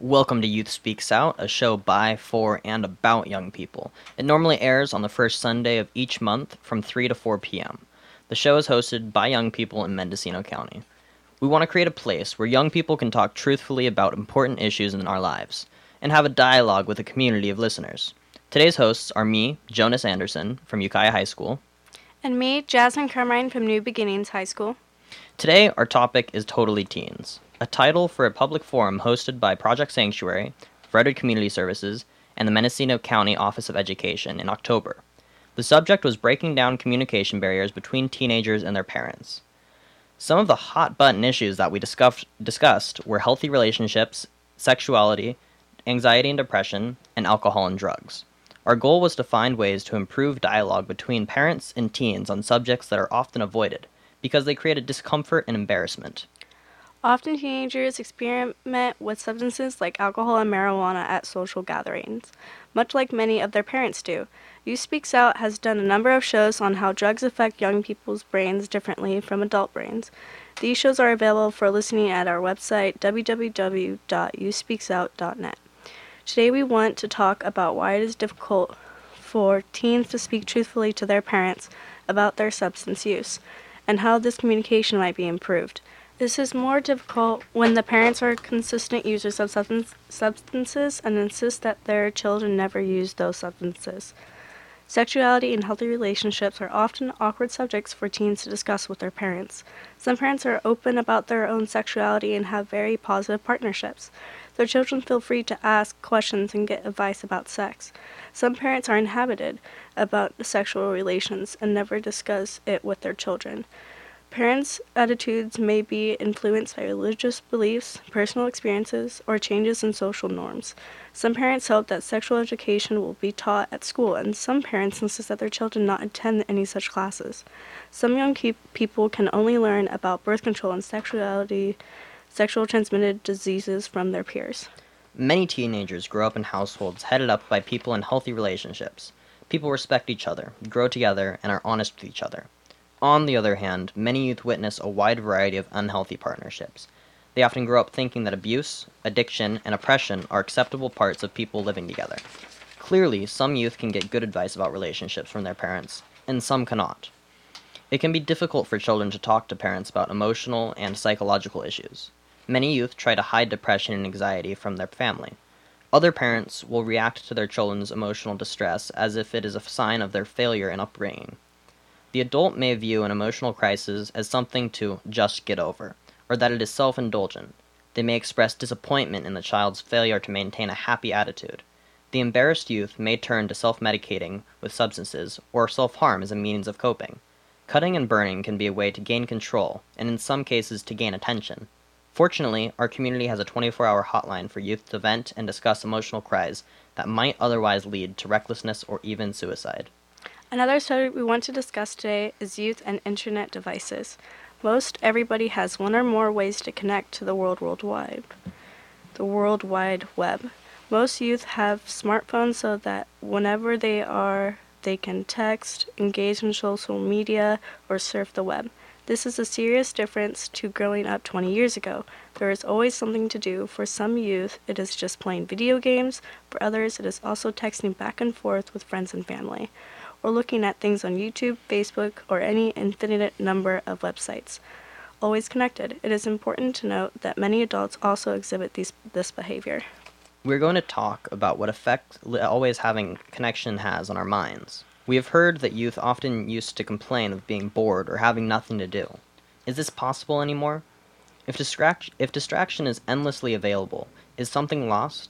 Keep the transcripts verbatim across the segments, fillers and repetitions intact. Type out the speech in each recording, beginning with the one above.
Welcome to Youth Speaks Out, a show by, for, and about young people. It normally airs on the first Sunday of each month from three to four p.m. The show is hosted by young people in Mendocino County. We want to create a place where young people can talk truthfully about important issues in our lives and have a dialogue with a community of listeners. Today's hosts are me, Jonas Anderson, from Ukiah High School. And me, Jasmine Carmine from New Beginnings High School. Today, our topic is Totally Teens, a title for a public forum hosted by Project Sanctuary, Redwood Community Services, and the Mendocino County Office of Education in October. The subject was breaking down communication barriers between teenagers and their parents. Some of the hot-button issues that we discussed, discussed were healthy relationships, sexuality, anxiety and depression, and alcohol and drugs. Our goal was to find ways to improve dialogue between parents and teens on subjects that are often avoided, because they create a discomfort and embarrassment. Often teenagers experiment with substances like alcohol and marijuana at social gatherings, much like many of their parents do. Youth Speaks Out has done a number of shows on how drugs affect young people's brains differently from adult brains. These shows are available for listening at our website, w w w dot youth speaks out dot net. Today we want to talk about why it is difficult for teens to speak truthfully to their parents about their substance use, and how this communication might be improved. This is more difficult when the parents are consistent users of substance, substances and insist that their children never use those substances. Sexuality and healthy relationships are often awkward subjects for teens to discuss with their parents. Some parents are open about their own sexuality and have very positive partnerships. Their children feel free to ask questions and get advice about sex. Some parents are inhibited about sexual relations and never discuss it with their children. Parents' attitudes may be influenced by religious beliefs, personal experiences, or changes in social norms. Some parents hope that sexual education will be taught at school, and some parents insist that their children not attend any such classes. Some young pe- people can only learn about birth control and sexuality, sexual transmitted diseases from their peers. Many teenagers grow up in households headed up by people in healthy relationships. People respect each other, grow together, and are honest with each other. On the other hand, many youth witness a wide variety of unhealthy partnerships. They often grow up thinking that abuse, addiction, and oppression are acceptable parts of people living together. Clearly, some youth can get good advice about relationships from their parents, and some cannot. It can be difficult for children to talk to parents about emotional and psychological issues. Many youth try to hide depression and anxiety from their family. Other parents will react to their children's emotional distress as if it is a sign of their failure in upbringing. The adult may view an emotional crisis as something to just get over, or that it is self-indulgent. They may express disappointment in the child's failure to maintain a happy attitude. The embarrassed youth may turn to self-medicating with substances or self-harm as a means of coping. Cutting and burning can be a way to gain control, and in some cases to gain attention. Fortunately, our community has a twenty-four hour hotline for youth to vent and discuss emotional cries that might otherwise lead to recklessness or even suicide. Another subject we want to discuss today is youth and internet devices. Most everybody has one or more ways to connect to the world worldwide, the World Wide Web. Most youth have smartphones so that whenever they are, they can text, engage in social media, or surf the web. This is a serious difference to growing up twenty years ago. There is always something to do. For some youth, it is just playing video games. For others, it is also texting back and forth with friends and family, or looking at things on YouTube, Facebook, or any infinite number of websites. Always connected. It is important to note that many adults also exhibit these, this behavior. We're going to talk about what effect always having connection has on our minds. We have heard that youth often used to complain of being bored or having nothing to do. Is this possible anymore? If, distract- if distraction is endlessly available, is something lost?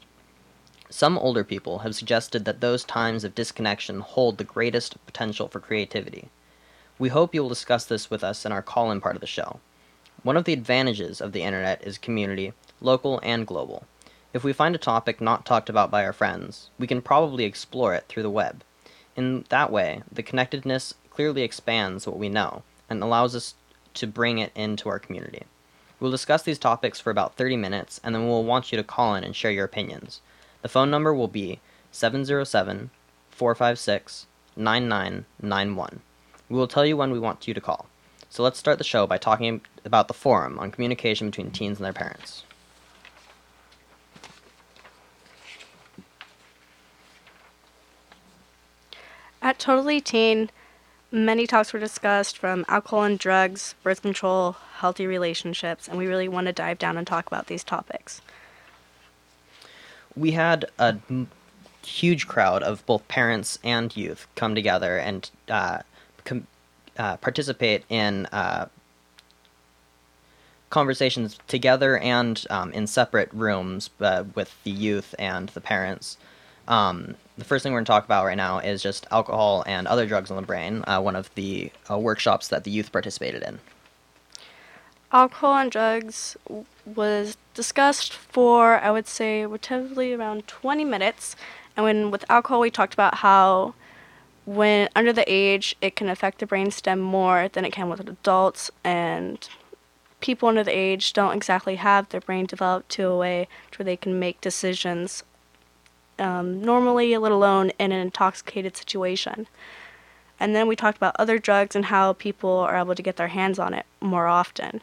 Some older people have suggested that those times of disconnection hold the greatest potential for creativity. We hope you will discuss this with us in our call-in part of the show. One of the advantages of the internet is community, local and global. If we find a topic not talked about by our friends, we can probably explore it through the web. In that way, the connectedness clearly expands what we know and allows us to bring it into our community. We'll discuss these topics for about thirty minutes, and then we'll want you to call in and share your opinions. The phone number will be seven zero seven, four five six, nine nine nine one. We will tell you when we want you to call. So let's start the show by talking about the forum on communication between teens and their parents. At Totally Teen, many talks were discussed from alcohol and drugs, birth control, healthy relationships, and we really want to dive down and talk about these topics. We had a m- huge crowd of both parents and youth come together and uh, com- uh, participate in uh, conversations together and um, in separate rooms uh, with the youth and the parents. Um, the first thing we're going to talk about right now is just alcohol and other drugs in the brain, uh, one of the uh, workshops that the youth participated in. Alcohol and drugs w- was discussed for, I would say, relatively around twenty minutes. And when with alcohol, we talked about how when under the age, it can affect the brainstem more than it can with adults, and people under the age don't exactly have their brain developed to a way where they can make decisions um, normally, let alone in an intoxicated situation. And then we talked about other drugs and how people are able to get their hands on it more often.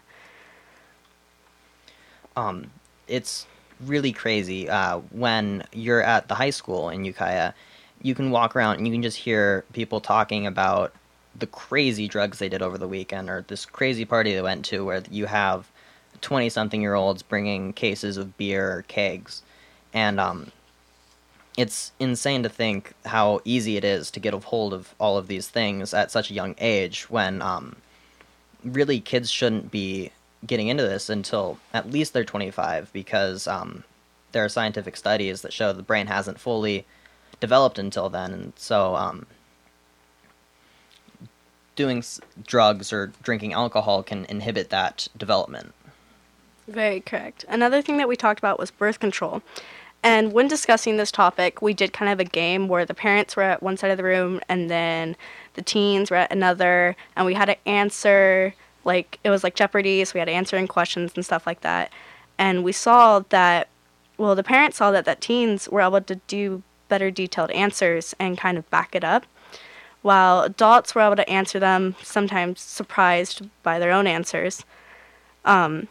Um, it's really crazy. Uh, when you're at the high school in Ukiah, you can walk around and you can just hear people talking about the crazy drugs they did over the weekend, or this crazy party they went to where you have twenty-something-year-olds bringing cases of beer or kegs. And um, it's insane to think how easy it is to get a hold of all of these things at such a young age when um, really kids shouldn't be getting into this until at least they're twenty-five, because um, there are scientific studies that show the brain hasn't fully developed until then, and so um, doing s- drugs or drinking alcohol can inhibit that development. Very correct. Another thing that we talked about was birth control. And when discussing this topic, we did kind of a game where the parents were at one side of the room and then the teens were at another, and we had to answer, like, it was like Jeopardy, so we had to answer in questions and stuff like that. And we saw that, well, the parents saw that, that teens were able to do better detailed answers and kind of back it up, while adults were able to answer them, sometimes surprised by their own answers. Um,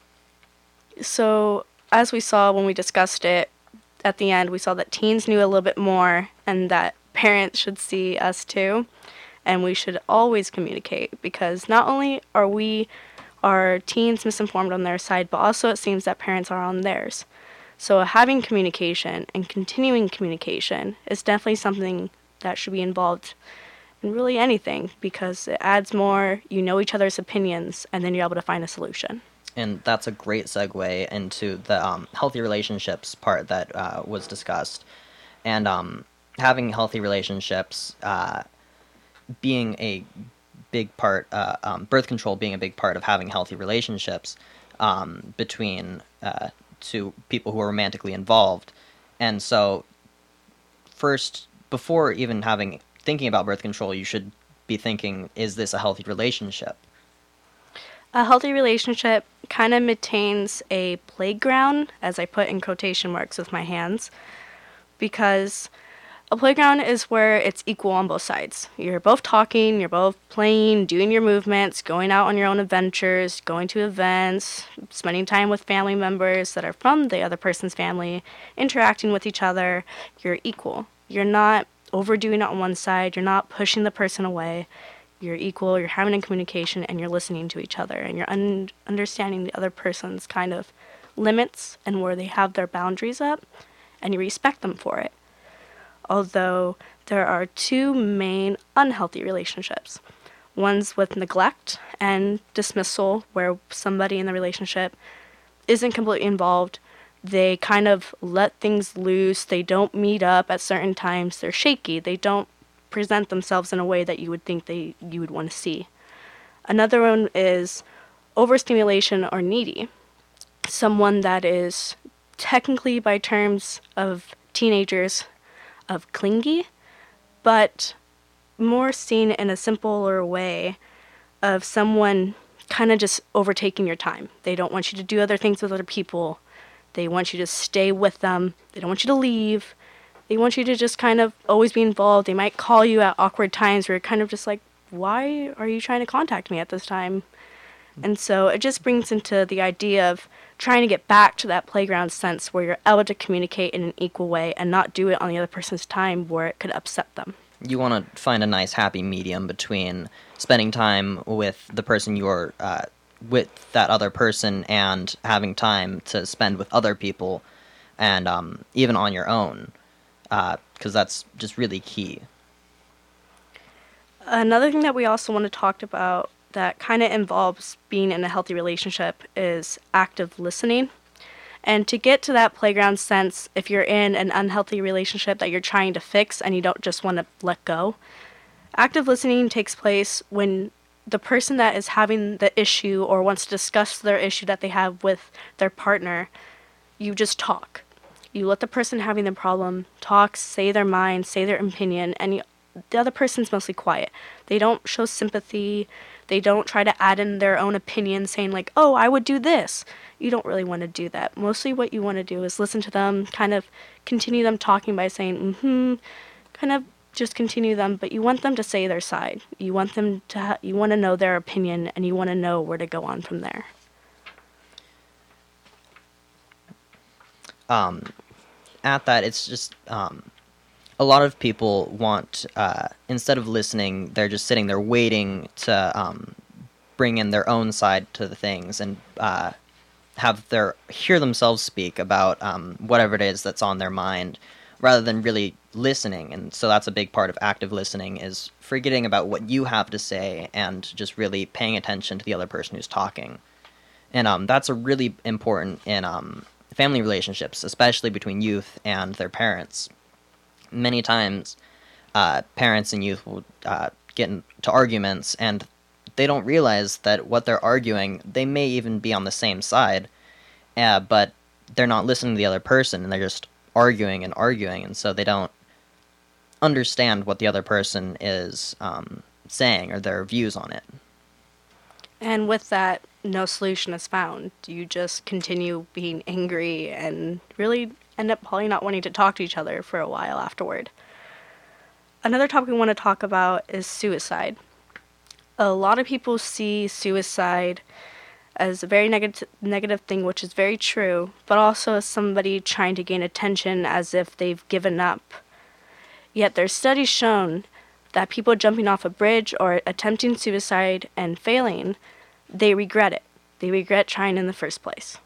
so, as we saw when we discussed it, at the end, we saw that teens knew a little bit more and that parents should see us too. And we should always communicate, because not only are we, are teens misinformed on their side, but also it seems that parents are on theirs. So having communication and continuing communication is definitely something that should be involved in really anything, because it adds more, you know each other's opinions, and then you're able to find a solution. And that's a great segue into the um, healthy relationships part that uh, was discussed. And um, having healthy relationships uh, being a big part, uh, um, birth control being a big part of having healthy relationships um, between uh, two people who are romantically involved. And so, first, before even having thinking about birth control, you should be thinking, is this a healthy relationship? A healthy relationship kind of maintains a playground, as I put in quotation marks with my hands, because a playground is where it's equal on both sides. You're both talking, you're both playing, doing your movements, going out on your own adventures, going to events, spending time with family members that are from the other person's family, interacting with each other. You're equal. You're not overdoing it on one side, you're not pushing the person away. You're equal, you're having a communication, and you're listening to each other, and you're un- understanding the other person's kind of limits and where they have their boundaries up, and you respect them for it. Although there are two main unhealthy relationships. One's with neglect and dismissal, where somebody in the relationship isn't completely involved. They kind of let things loose. They don't meet up at certain times. They're shaky. They don't present themselves in a way that you would think they you would want to see. Another one is overstimulation or needy. Someone that is technically, by terms of teenagers, of clingy, but more seen in a simpler way of someone kind of just overtaking your time. They don't want you to do other things with other people. They want you to stay with them. They don't want you to leave. They want you to just kind of always be involved. They might call you at awkward times where you're kind of just like, why are you trying to contact me at this time? And so it just brings into the idea of trying to get back to that playground sense where you're able to communicate in an equal way and not do it on the other person's time where it could upset them. You want to find a nice, happy medium between spending time with the person you're uh, with that other person and having time to spend with other people and um, even on your own, because that's just really key. Another thing that we also want to talk about that kind of involves being in a healthy relationship is active listening. And to get to that playground sense, if you're in an unhealthy relationship that you're trying to fix and you don't just want to let go, active listening takes place when the person that is having the issue or wants to discuss their issue that they have with their partner, you just talk. You let the person having the problem talk, say their mind, say their opinion, and you, the other person's mostly quiet. They don't show sympathy. They don't try to add in their own opinion saying like, oh, I would do this. You don't really want to do that. Mostly what you want to do is listen to them, kind of continue them talking by saying, mm-hmm, kind of just continue them, but you want them to say their side. You want them to, ha- you want to know their opinion, and you want to know where to go on from there. Um, at that, it's just um, a lot of people want, uh, instead of listening, they're just sitting there waiting to um, bring in their own side to the things and uh, have their hear themselves speak about um, whatever it is that's on their mind, rather than really listening. And so that's a big part of active listening, is forgetting about what you have to say and just really paying attention to the other person who's talking. And um, that's a really important in um, family relationships, especially between youth and their parents. Many times, uh, parents and youth will uh, get into arguments, and they don't realize that what they're arguing, they may even be on the same side, uh, but they're not listening to the other person, and they're just arguing and arguing, and so they don't understand what the other person is um, saying or their views on it. And with that, no solution is found. You just continue being angry and really end up probably not wanting to talk to each other for a while afterward. Another topic we want to talk about is suicide. A lot of people see suicide as a very negative negative thing, which is very true, but also as somebody trying to gain attention as if they've given up. Yet there's studies shown that people jumping off a bridge or attempting suicide and failing, they regret it. They regret trying in the first place.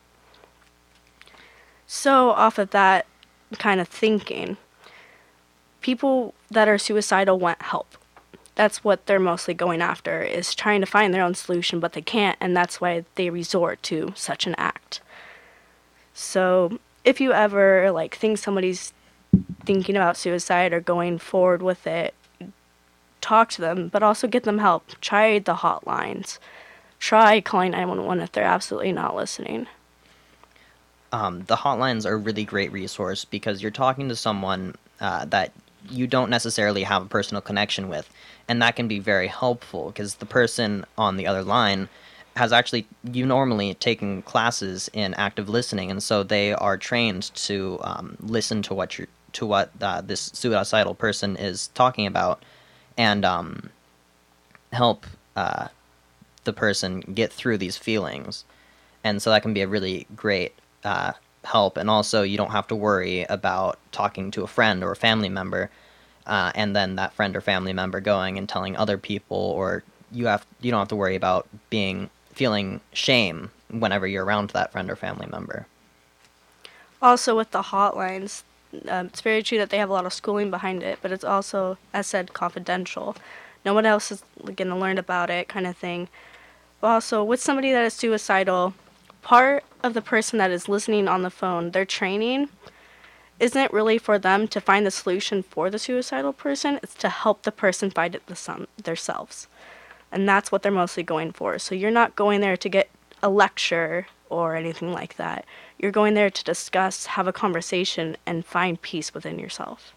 So off of that kind of thinking, people that are suicidal want help. That's what they're mostly going after, is trying to find their own solution, but they can't, and that's why they resort to such an act. So if you ever like think somebody's thinking about suicide or going forward with it, talk to them, but also get them help. Try the hotlines. Try calling nine one one if they're absolutely not listening. Um, the hotlines are a really great resource because you're talking to someone uh, that you don't necessarily have a personal connection with, and that can be very helpful because the person on the other line has actually you normally taken classes in active listening, and so they are trained to um, listen to what you're to what uh, this suicidal person is talking about, and um, help uh, the person get through these feelings, and so that can be a really great uh, help. And also, you don't have to worry about talking to a friend or a family member, uh, and then that friend or family member going and telling other people, or you have you don't have to worry about being feeling shame whenever you're around that friend or family member. Also, with the hotlines, um, it's very true that they have a lot of schooling behind it, but it's also, as said, confidential. No one else is going to learn about it, kind of thing. But also, with somebody that is suicidal, part of the person that is listening on the phone, their training isn't really for them to find the solution for the suicidal person. It's to help the person find it themselves. And that's what they're mostly going for. So you're not going there to get a lecture or anything like that. You're going there to discuss, have a conversation, and find peace within yourself.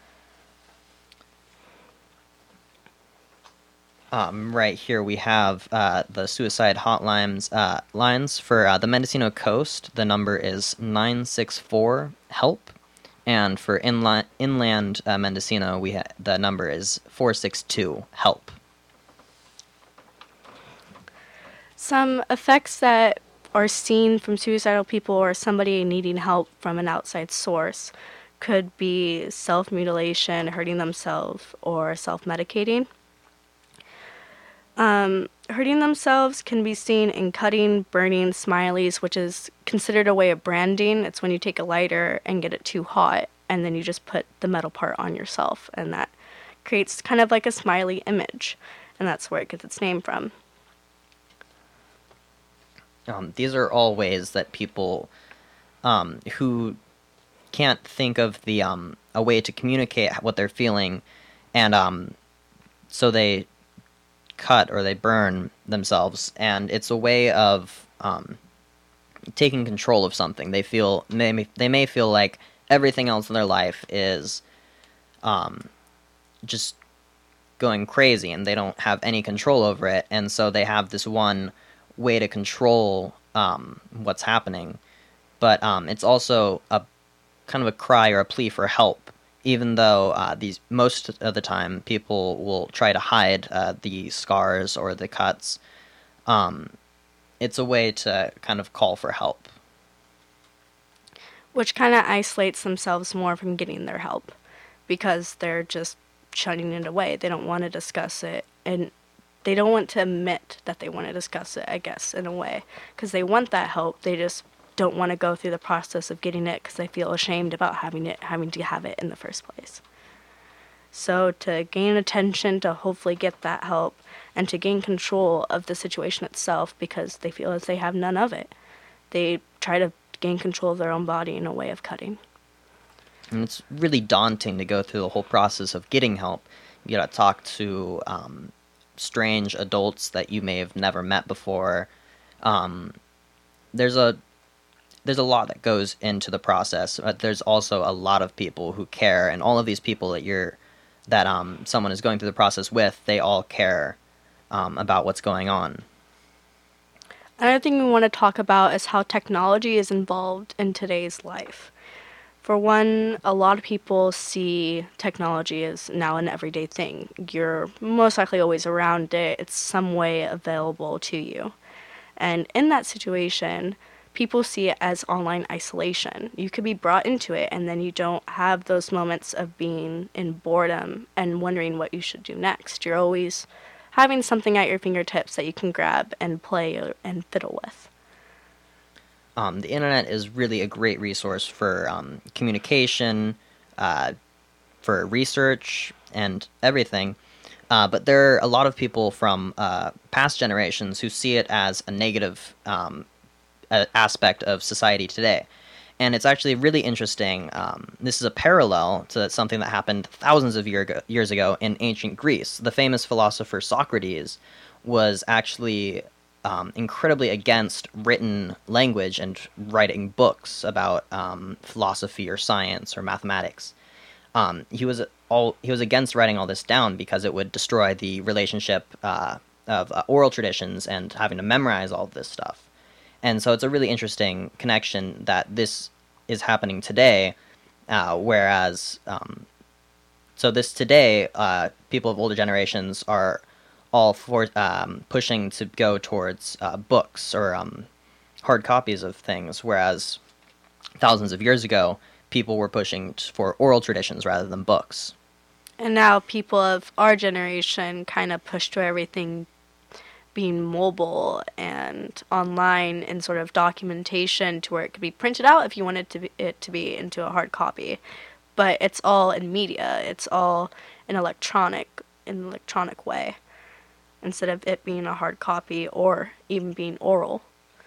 Um, right here we have uh, the suicide hotlines uh, lines for uh, the Mendocino Coast. The number is nine six four HELP, and for inland inland uh, Mendocino, we ha- the number is four six two HELP. Some effects that are seen from suicidal people or somebody needing help from an outside source could be self-mutilation, hurting themselves, or self-medicating. Um, hurting themselves can be seen in cutting, burning, smileys, which is considered a way of branding. It's when you take a lighter and get it too hot, and then you just put the metal part on yourself, and that creates kind of like a smiley image, and that's where it gets its name from. Um, these are all ways that people um, who can't think of the um, a way to communicate what they're feeling, and um, so they cut or they burn themselves, and it's a way of um, taking control of something. They feel they may, they may feel like everything else in their life is um, just going crazy, and they don't have any control over it, and so they have this one way to control um, what's happening. But um, it's also a kind of a cry or a plea for help, even though uh, these most of the time people will try to hide uh, the scars or the cuts. Um, it's a way to kind of call for help. Which kind of isolates themselves more from getting their help, because they're just shutting it away. They don't want to discuss it, and they don't want to admit that they want to discuss it, I guess, in a way, because they want that help. They just don't want to go through the process of getting it because they feel ashamed about having it, having to have it in the first place. So to gain attention, to hopefully get that help, and to gain control of the situation itself, because they feel as they have none of it, they try to gain control of their own body in a way of cutting. And it's really daunting to go through the whole process of getting help. You gotta talk to um, strange adults that you may have never met before. Um, there's a there's a lot that goes into the process, but there's also a lot of people who care, and all of these people that you're that um, someone is going through the process with, they all care um, about what's going on. Another thing we want to talk about is how technology is involved in today's life. For one, a lot of people see technology as now an everyday thing. You're most likely always around it. It's some way available to you. And in that situation, people see it as online isolation. You could be brought into it, and then you don't have those moments of being in boredom and wondering what you should do next. You're always having something at your fingertips that you can grab and play and fiddle with. Um, the internet is really a great resource for um, communication, uh, for research, and everything. Uh, but there are a lot of people from uh, past generations who see it as a negative um, a- aspect of society today. And it's actually really interesting. Um, this is a parallel to something that happened thousands of year ago, years ago in ancient Greece. The famous philosopher Socrates was actually um, incredibly against written language and writing books about um, philosophy or science or mathematics. Um, he was all he was against writing all this down because it would destroy the relationship uh, of uh, oral traditions and having to memorize all of this stuff. And so it's a really interesting connection that this is happening today, uh, whereas um, so this today, uh, people of older generations are all for um, pushing to go towards uh, books or um, hard copies of things, whereas thousands of years ago, people were pushing t- for oral traditions rather than books. And now people of our generation kind of push to everything being mobile and online and sort of documentation to where it could be printed out if you wanted to be, it to be into a hard copy. But it's all in media. It's all in electronic, in an electronic way, instead of it being a hard copy or even being oral.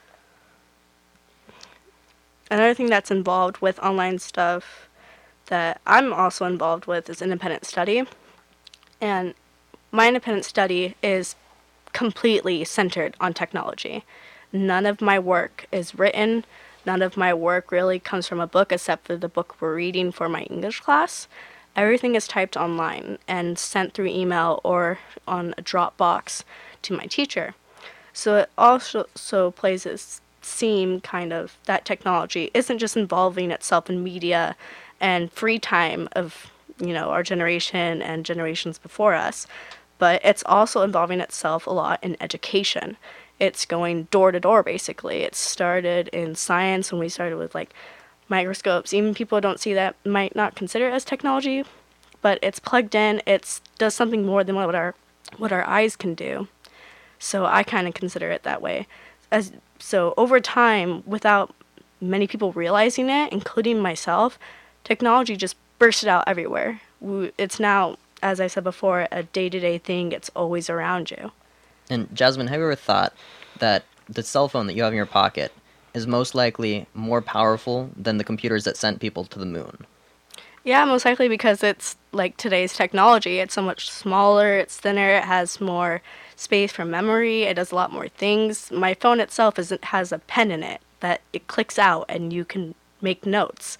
Another thing that's involved with online stuff that I'm also involved with is independent study. And my independent study is completely centered on technology. None of my work is written. None of my work really comes from a book except for the book we're reading for my English class. Everything is typed online and sent through email or on a Dropbox to my teacher. So it also so plays its seem kind of that technology isn't just involving itself in media and free time of, you know, our generation and generations before us, but it's also involving itself a lot in education. It's going door to door, basically. It started in science when we started with, like, microscopes. Even people who don't see that might not consider it as technology, but it's plugged in. It does something more than what our what our eyes can do. So I kind of consider it that way. As so over time, without many people realizing it, including myself, technology just bursted out everywhere. It's now, as I said before, a day-to-day thing. It's always around you. And Jasmine, have you ever thought that the cell phone that you have in your pocket is most likely more powerful than the computers that sent people to the moon? Yeah, most likely because it's like today's technology. It's so much smaller, it's thinner, it has more space for memory, it does a lot more things. My phone itself is, it has a pen in it that it clicks out and you can make notes.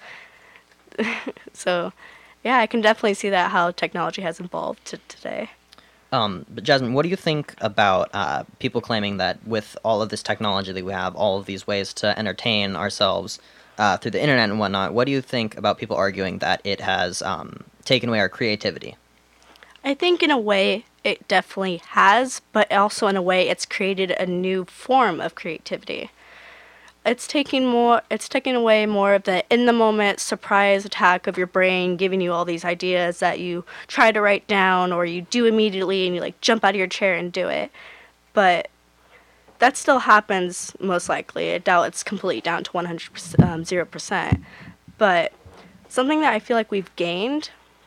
So, yeah, I can definitely see that how technology has evolved to today. Um, but Jasmine, what do you think about uh, people claiming that with all of this technology that we have, all of these ways to entertain ourselves uh, through the internet and whatnot, what do you think about people arguing that it has um, taken away our creativity? I think in a way it definitely has, but also in a way it's created a new form of creativity. It's taking more it's taking away more of the in the moment surprise attack of your brain, giving you all these ideas that you try to write down or you do immediately and you like jump out of your chair and do it. But that still happens most likely. I doubt it's completely down to one hundred percent, um, zero percent. But something that I feel like we've gained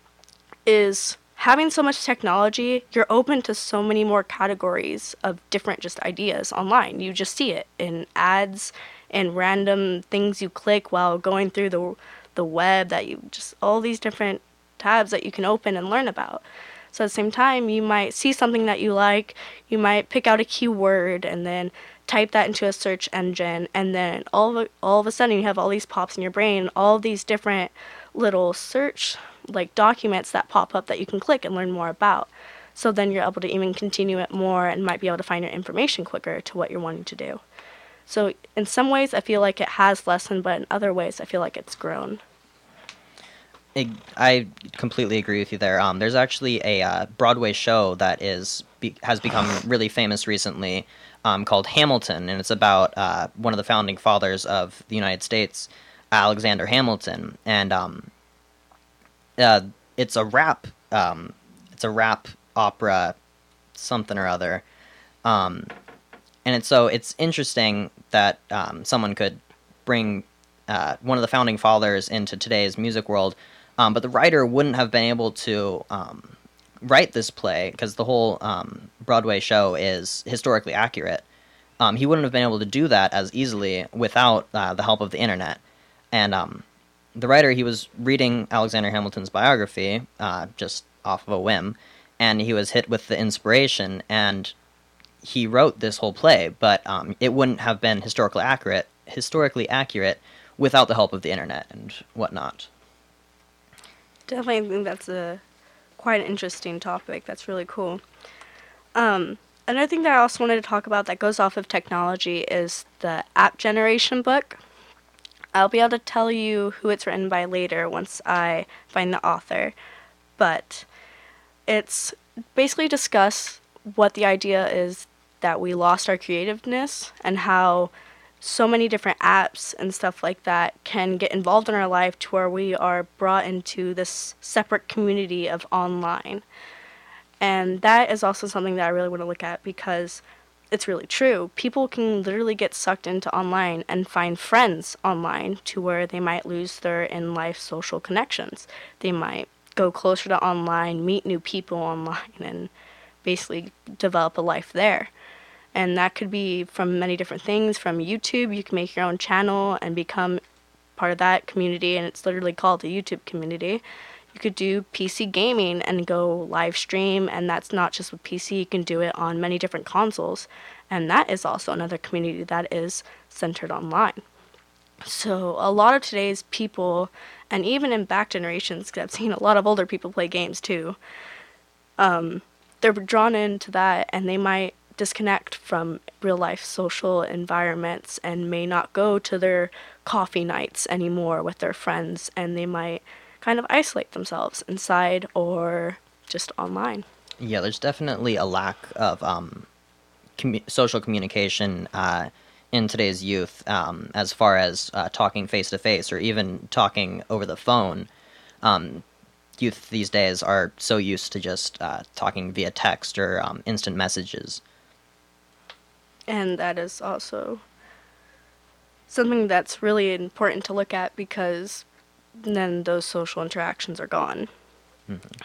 is having so much technology, you're open to so many more categories of different just ideas online. You just see it in ads and random things you click while going through the the web, that you just all these different tabs that you can open and learn about. So at the same time, you might see something that you like, you might pick out a keyword and then type that into a search engine, and then all of, all of a sudden you have all these pops in your brain, all these different little search like documents that pop up that you can click and learn more about. So then you're able to even continue it more and might be able to find your information quicker to what you're wanting to do. So in some ways I feel like it has lessened, but in other ways I feel like it's grown. It, I completely agree with you there. Um, there's actually a uh, Broadway show that is be, has become really famous recently um, called Hamilton, and it's about uh, one of the founding fathers of the United States, Alexander Hamilton, and um, uh, it's a rap, um, it's a rap opera, something or other, um, and it's so it's interesting that um, someone could bring uh, one of the founding fathers into today's music world, um, but the writer wouldn't have been able to um, write this play because the whole um, Broadway show is historically accurate. Um, he wouldn't have been able to do that as easily without uh, the help of the internet. And um, the writer, he was reading Alexander Hamilton's biography uh, just off of a whim, and he was hit with the inspiration, and he wrote this whole play, but um, it wouldn't have been historically accurate, historically accurate without the help of the internet and whatnot. Definitely think that's a quite an interesting topic. That's really cool. Um, another thing that I also wanted to talk about that goes off of technology is the app generation book. I'll be able to tell you who it's written by later once I find the author, but it's basically discuss what the idea is that we lost our creativeness and how so many different apps and stuff like that can get involved in our life to where we are brought into this separate community of online. And that is also something that I really want to look at because it's really true. People can literally get sucked into online and find friends online to where they might lose their in-life social connections. They might go closer to online, meet new people online, and basically develop a life there. And that could be from many different things. From YouTube, you can make your own channel and become part of that community, and it's literally called the YouTube community. You could do P C gaming and go live stream, and that's not just with P C, you can do it on many different consoles. And that is also another community that is centered online. So a lot of today's people, and even in back generations, because I've seen a lot of older people play games too, um, they're drawn into that, and they might disconnect from real life social environments and may not go to their coffee nights anymore with their friends, and they might kind of isolate themselves inside or just online. Yeah, there's definitely a lack of um, commu- social communication uh, in today's youth, um, as far as uh, talking face to face or even talking over the phone. Um, youth these days are so used to just uh, talking via text or um, instant messages. And that is also something that's really important to look at, because then those social interactions are gone. Mm-hmm.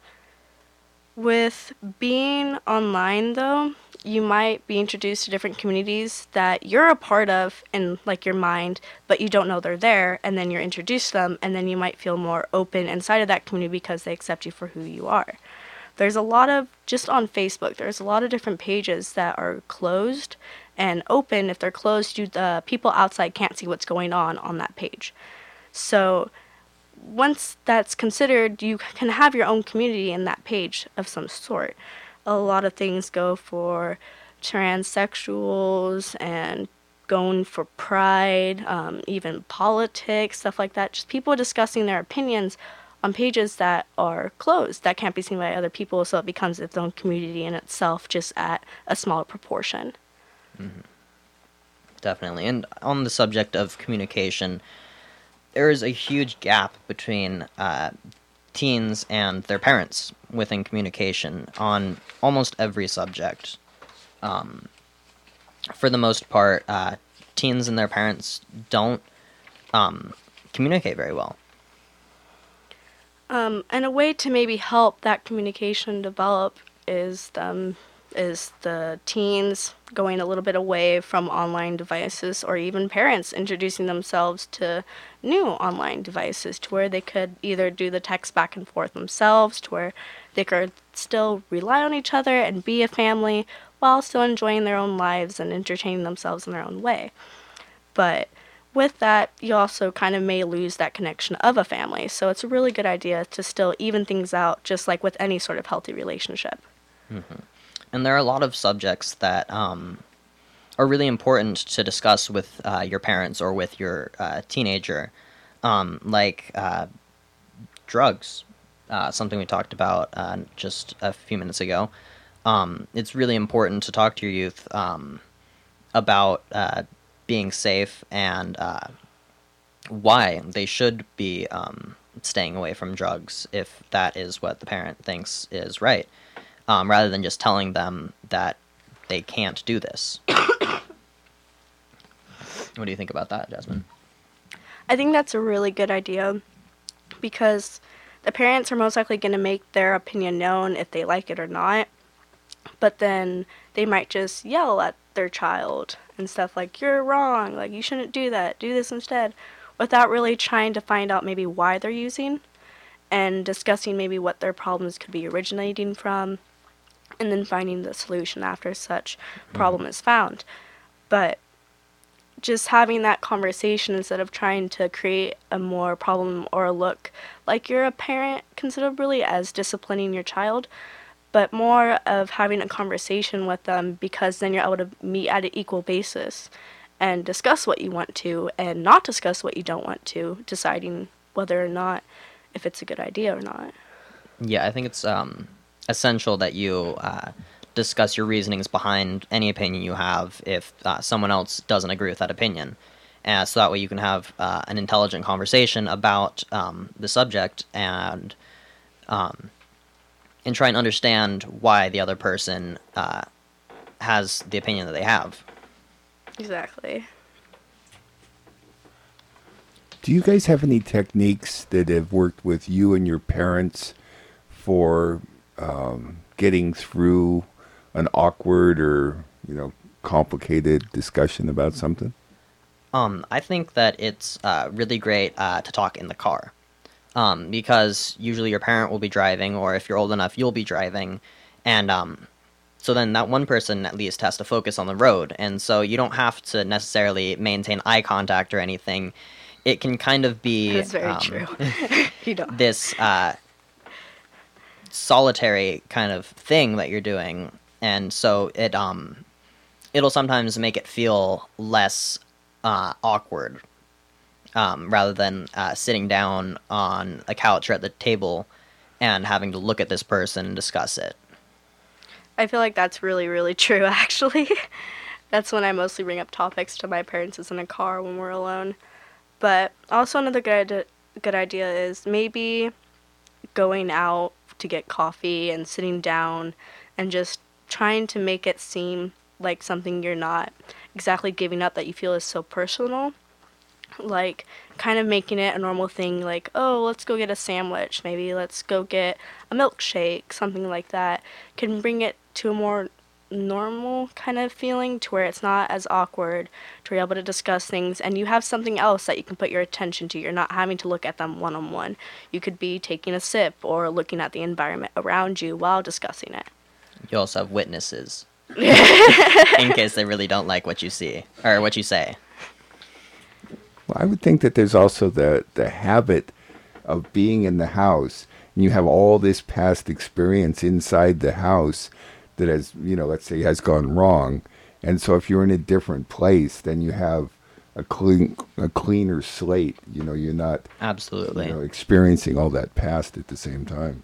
With being online, though, you might be introduced to different communities that you're a part of in like your mind, but you don't know they're there, and then you're introduced to them, and then you might feel more open inside of that community because they accept you for who you are. There's a lot of, just on Facebook, there's a lot of different pages that are closed and open. If they're closed, you, the people outside can't see what's going on on that page. So once that's considered, you can have your own community in that page of some sort. A lot of things go for transsexuals and going for pride, um, even politics, stuff like that. Just people discussing their opinions on pages that are closed, that can't be seen by other people, so it becomes its own community in itself, just at a smaller proportion. Mm-hmm. Definitely. And on the subject of communication, there is a huge gap between uh, teens and their parents within communication on almost every subject. Um, for the most part, uh, teens and their parents don't um, communicate very well. Um, and a way to maybe help that communication develop is them is the teens going a little bit away from online devices, or even parents introducing themselves to new online devices to where they could either do the text back and forth themselves, to where they could still rely on each other and be a family while still enjoying their own lives and entertaining themselves in their own way. But with that, you also kind of may lose that connection of a family. So it's a really good idea to still even things out, just like with any sort of healthy relationship. Mm-hmm. And there are a lot of subjects that um, are really important to discuss with uh, your parents or with your uh, teenager, um, like uh, drugs, uh, something we talked about uh, just a few minutes ago. Um, it's really important to talk to your youth um, about uh, being safe and uh, why they should be um, staying away from drugs if that is what the parent thinks is right, um, rather than just telling them that they can't do this. What do you think about that, Jasmine? I think that's a really good idea, because the parents are most likely going to make their opinion known if they like it or not, but then they might just yell at their child and stuff like, you're wrong, like you shouldn't do that, do this instead, without really trying to find out maybe why they're using and discussing maybe what their problems could be originating from, and then finding the solution after such problem mm-hmm. is found. But just having that conversation instead of trying to create a more problem or a look like you're a parent considerably as disciplining your child, but more of having a conversation with them, because then you're able to meet at an equal basis and discuss what you want to and not discuss what you don't want to, deciding whether or not if it's a good idea or not. Yeah, I think it's um, essential that you uh, discuss your reasonings behind any opinion you have if uh, someone else doesn't agree with that opinion. Uh, so that way you can have uh, an intelligent conversation about um, the subject and um, and try and understand why the other person uh, has the opinion that they have. Exactly. Do you guys have any techniques that have worked with you and your parents for um, getting through an awkward or, you know, complicated discussion about something? Um, I think that it's uh, really great uh, to talk in the car. Um, because usually your parent will be driving, or if you're old enough, you'll be driving, and um, so then that one person at least has to focus on the road, and so you don't have to necessarily maintain eye contact or anything. It can kind of be That's very um, true. You don't. this uh, solitary kind of thing that you're doing, and so it um, it'll sometimes make it feel less uh, awkward. Um, rather than uh, sitting down on a couch or at the table and having to look at this person and discuss it. I feel like that's really, really true, actually. That's when I mostly bring up topics to my parents is in a car when we're alone. But also another good ide- good idea is maybe going out to get coffee and sitting down and just trying to make it seem like something you're not exactly giving up that you feel is so personal. Like kind of making it a normal thing like, oh, let's go get a sandwich, maybe let's go get a milkshake, something like that can bring it to a more normal kind of feeling to where it's not as awkward, to where you're able to discuss things and you have something else that you can put your attention to. You're not having to look at them one on one. You could be taking a sip or looking at the environment around you while discussing it. You also have witnesses in case they really don't like what you see or what you say. Well, I would think that there's also the, the habit of being in the house, and you have all this past experience inside the house that has, you know, let's say has gone wrong. And so if you're in a different place, then you have a clean, a cleaner slate. You know, you're not Absolutely. you know, experiencing all that past at the same time.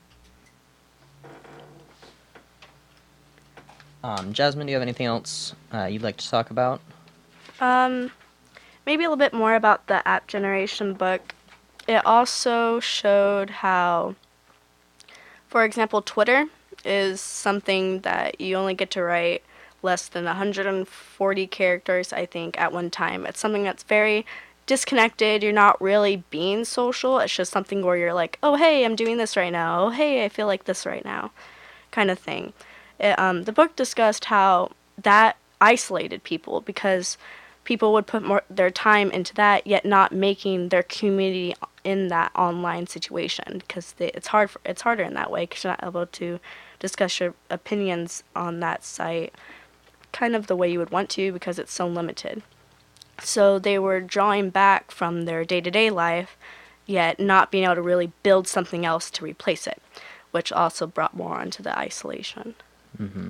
Um, Jasmine, do you have anything else uh, you'd like to talk about? Um, maybe a little bit more about the app generation book. It also showed how, for example, Twitter is something that you only get to write less than one hundred forty characters, I think, at one time. It's something that's very disconnected. You're not really being social. It's just something where you're like, oh, hey, I'm doing this right now. Oh, hey, I feel like this right now, kind of thing. It, um, the book discussed how that isolated people because people would put more their time into that, yet not making their community in that online situation because it's hard. For, it's harder in that way because you're not able to discuss your opinions on that site kind of the way you would want to because it's so limited. So they were drawing back from their day-to-day life, yet not being able to really build something else to replace it, which also brought more onto the isolation. Mm-hmm.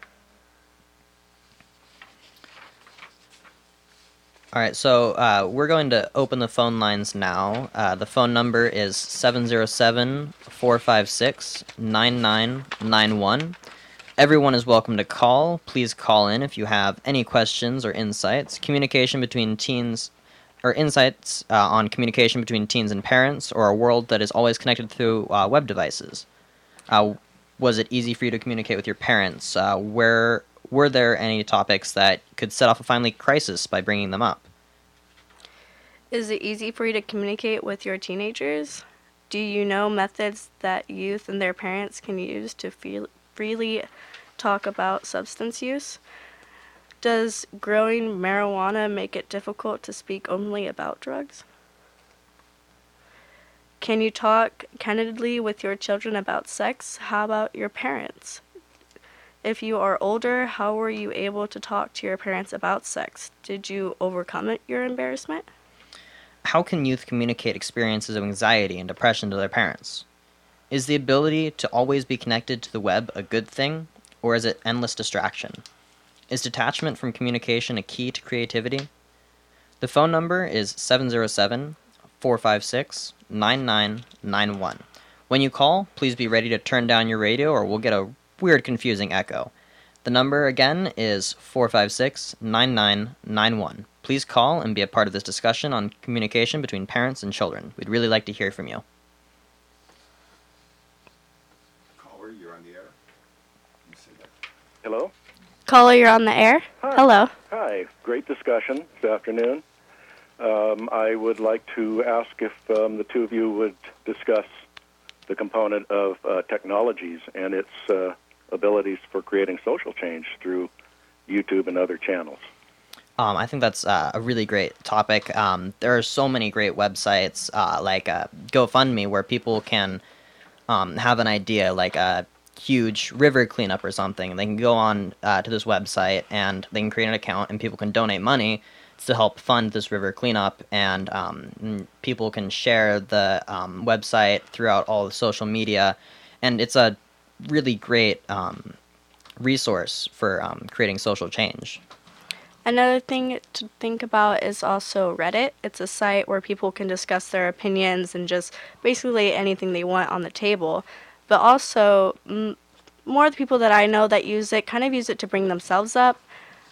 All right, so uh, we're going to open the phone lines now. Uh, the phone number is seven zero seven, four five six, nine nine nine one. Everyone is welcome to call. Please call in if you have any questions or insights. Communication between teens, or insights uh, on communication between teens and parents, or a world that is always connected through uh, web devices. Uh, was it easy for you to communicate with your parents? Uh, where were there any topics that could set off a family crisis by bringing them up? Is it easy for you to communicate with your teenagers? Do you know methods that youth and their parents can use to feel, freely talk about substance use? Does growing marijuana make it difficult to speak openly about drugs? Can you talk candidly with your children about sex? How about your parents? If you are older, how were you able to talk to your parents about sex? Did you overcome it, your embarrassment? How can youth communicate experiences of anxiety and depression to their parents? Is the ability to always be connected to the web a good thing, or is it endless distraction? Is detachment from communication a key to creativity? The phone number is seven zero seven, four five six, nine nine nine one. When you call, please be ready to turn down your radio or we'll get a weird, confusing echo. The number again is four five six, nine nine nine one. Please call and be a part of this discussion on communication between parents and children. We'd really like to hear from you. Caller, you're on the air. You say that. Hello? Caller, you're on the air. Hi. Hello. Hi. Great discussion this afternoon. Um, I would like to ask if um, the two of you would discuss the component of uh, technologies and its uh, abilities for creating social change through YouTube and other channels. Um, I think that's uh, a really great topic. Um, there are so many great websites uh, like uh, GoFundMe where people can um, have an idea, like a huge river cleanup or something. They can go on uh, to this website and they can create an account and people can donate money to help fund this river cleanup, and um, people can share the um, website throughout all the social media, and it's a really great um, resource for um, creating social change. Another thing to think about is also Reddit. It's a site where people can discuss their opinions and just basically lay anything they want on the table. But also, m- more of the people that I know that use it kind of use it to bring themselves up.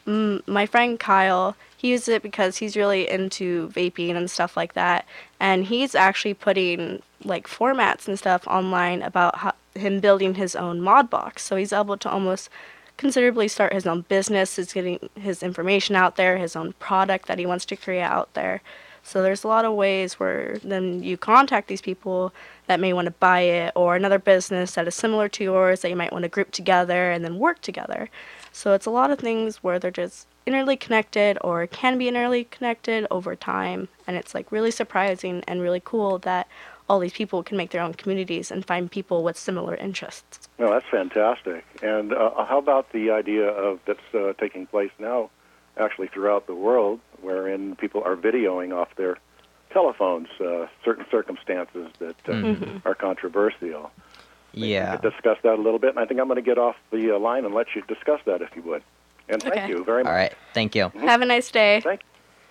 mm, my friend Kyle, he uses it because he's really into vaping and stuff like that. And he's actually putting like formats and stuff online about how, him building his own mod box. So he's able to almost considerably start his own business, is getting his information out there, his own product that he wants to create out there. So there's a lot of ways where then you contact these people that may want to buy it, or another business that is similar to yours that you might want to group together and then work together. So it's a lot of things where they're just interly connected or can be interly connected over time. And it's like really surprising and really cool that all these people can make their own communities and find people with similar interests. No, that's fantastic. And uh, how about the idea of that's uh, taking place now, actually throughout the world, wherein people are videoing off their telephones uh, certain circumstances that uh, Mm-hmm. are controversial? Yeah. We could discuss that a little bit, and I think I'm going to get off the uh, line and let you discuss that if you would. And thank Okay. you very much. All right. Thank you. Have a nice day. Thank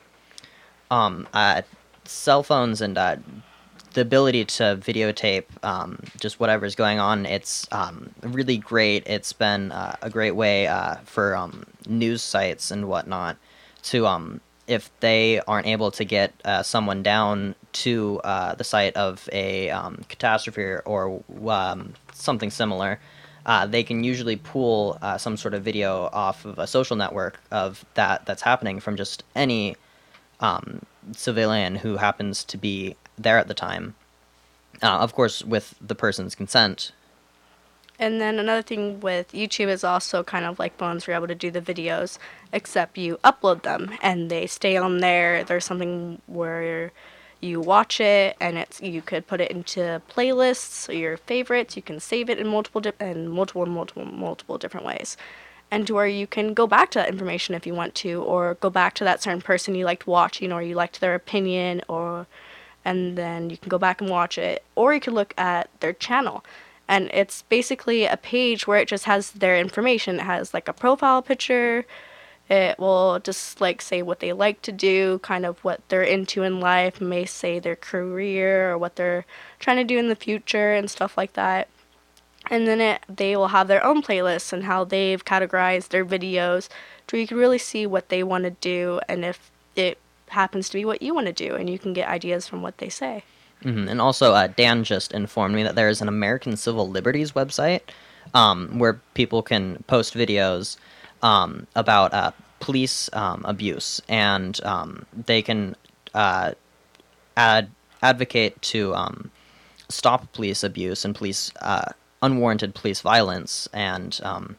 Um, uh, cell phones and uh, the ability to videotape um, just whatever's going on, it's um, really great. It's been uh, a great way uh, for um, news sites and whatnot to, um, if they aren't able to get uh, someone down to uh, the site of a um, catastrophe or um, something similar, uh, they can usually pull uh, some sort of video off of a social network of that that's happening from just any um, civilian who happens to be there at the time, uh, of course with the person's consent. And then another thing with YouTube is also kind of like Bones, you're able to do the videos, except you upload them and they stay on there. There's something where you watch it and it's you could put it into playlists or your favorites. You can save it in multiple di- in multiple multiple multiple different ways, and to where you can go back to that information if you want to, or go back to that certain person you liked watching or you liked their opinion, or and then you can go back and watch it, or you can look at their channel. And it's basically a page where it just has their information. It has like a profile picture. It will just like say what they like to do, kind of what they're into in life. It may say their career or what they're trying to do in the future and stuff like that. And then it, they will have their own playlists and how they've categorized their videos, so you can really see what they want to do and if it happens to be what you want to do, and you can get ideas from what they say. Mm-hmm. And also, uh, Dan just informed me that there is an American Civil Liberties website um, where people can post videos um, about uh, police um, abuse, and um, they can uh, ad- advocate to um, stop police abuse and police uh, unwarranted police violence, and um,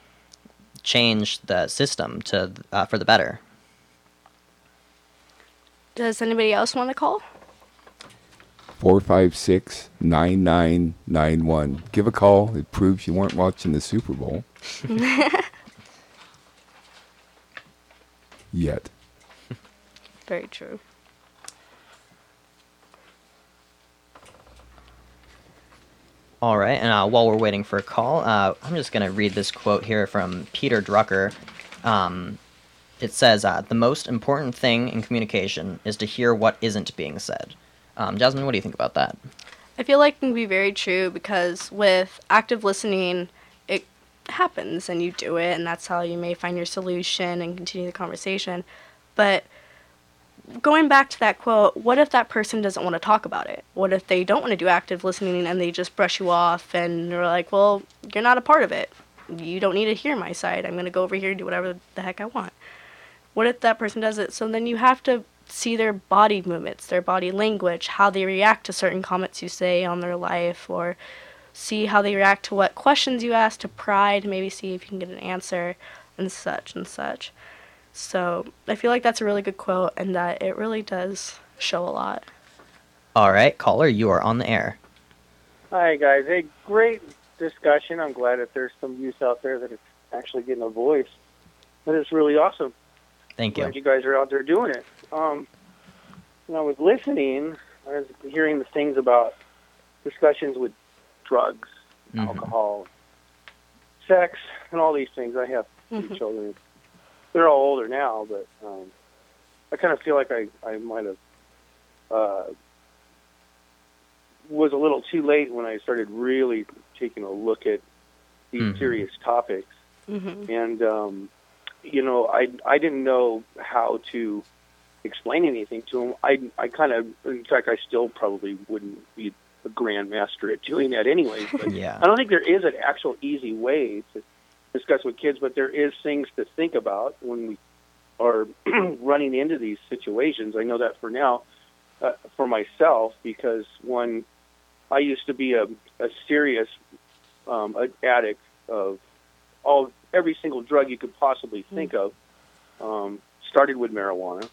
change the system to uh, for the better. Does anybody else want to call? four five six, nine nine nine one. Give a call. It proves you weren't watching the Super Bowl. Yet. Very true. All right, and uh, while we're waiting for a call, uh, I'm just going to read this quote here from Peter Drucker. Um, it says, uh, the most important thing in communication is to hear what isn't being said. Um, Jasmine, what do you think about that? I feel like it can be very true because with active listening, it happens and you do it, and that's how you may find your solution and continue the conversation. But going back to that quote, what if that person doesn't want to talk about it? What if they don't want to do active listening and they just brush you off and they're like, well, you're not a part of it. You don't need to hear my side. I'm going to go over here and do whatever the heck I want. What if that person does it? So then you have to see their body movements, their body language, how they react to certain comments you say on their life, or see how they react to what questions you ask, to pride, maybe see if you can get an answer, and such and such. So I feel like that's a really good quote, and that it really does show a lot. All right, caller, you are on the air. Hi, guys. Hey, great discussion. I'm glad that there's some youth out there that is actually getting a voice. That is really awesome. Thank you. Glad you guys are out there doing it. Um, when I was listening, I was hearing the things about discussions with drugs, Mhm. alcohol, sex, and all these things. I have two Mhm. children. They're all older now, but um, I kind of feel like I, I might have uh, was a little too late when I started really taking a look at these Mhm. serious topics. Mm-hmm. And um, you know, I I didn't know how to explain anything to them. I I kind of, in fact, I still probably wouldn't be a grandmaster at doing that anyway. But Yeah. I don't think there is an actual easy way to discuss with kids, but there is things to think about when we are running into these situations. I know that for now, uh, for myself, because one, I used to be a, a serious um, addict of all every single drug you could possibly think of. Um, started with marijuana,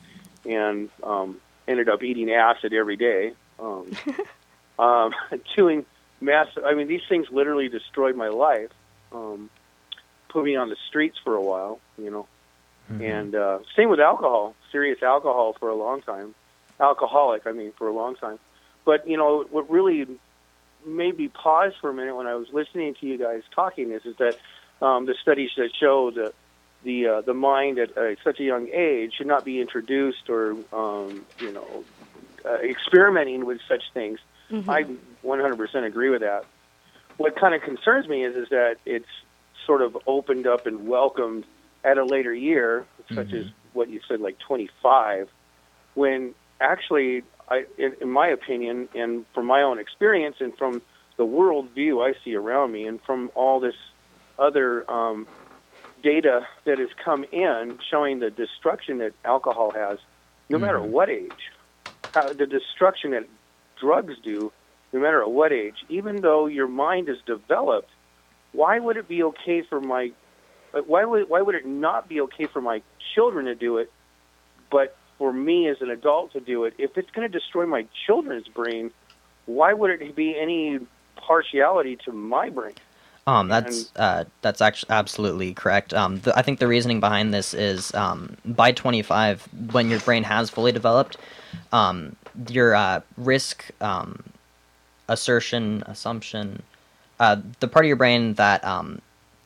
and um, ended up eating acid every day. Um, um, chewing massive. I mean, these things literally destroyed my life. Um, put me on the streets for a while, you know. Mm-hmm. And uh, same with alcohol. Serious alcohol for a long time. Alcoholic, I mean, for a long time. But you know, what really made me pause for a minute when I was listening to you guys talking is, is that um, the studies that show that the uh, the mind at uh, such a young age should not be introduced or um, you know uh, experimenting with such things. Mm-hmm. I one hundred percent agree with that. What kind of concerns me is is that it's sort of opened up and welcomed at a later year, such mm-hmm. as what you said, like twenty-five, when actually, I, in, in my opinion, and from my own experience and from the world view I see around me, and from all this other um, data that has come in showing the destruction that alcohol has, no mm-hmm. matter what age, uh, the destruction that drugs do, no matter at what age, even though your mind is developed, why would it be okay for my, why would why would it not be okay for my children to do it, but for me as an adult to do it? If it's going to destroy my children's brain, why would it be any partiality to my brain? Um, that's uh, that's actually absolutely correct. Um, the, I think the reasoning behind this is um, by twenty-five, when your brain has fully developed, um, your uh, risk um, assertion, assumption, uh, the part of your brain that um,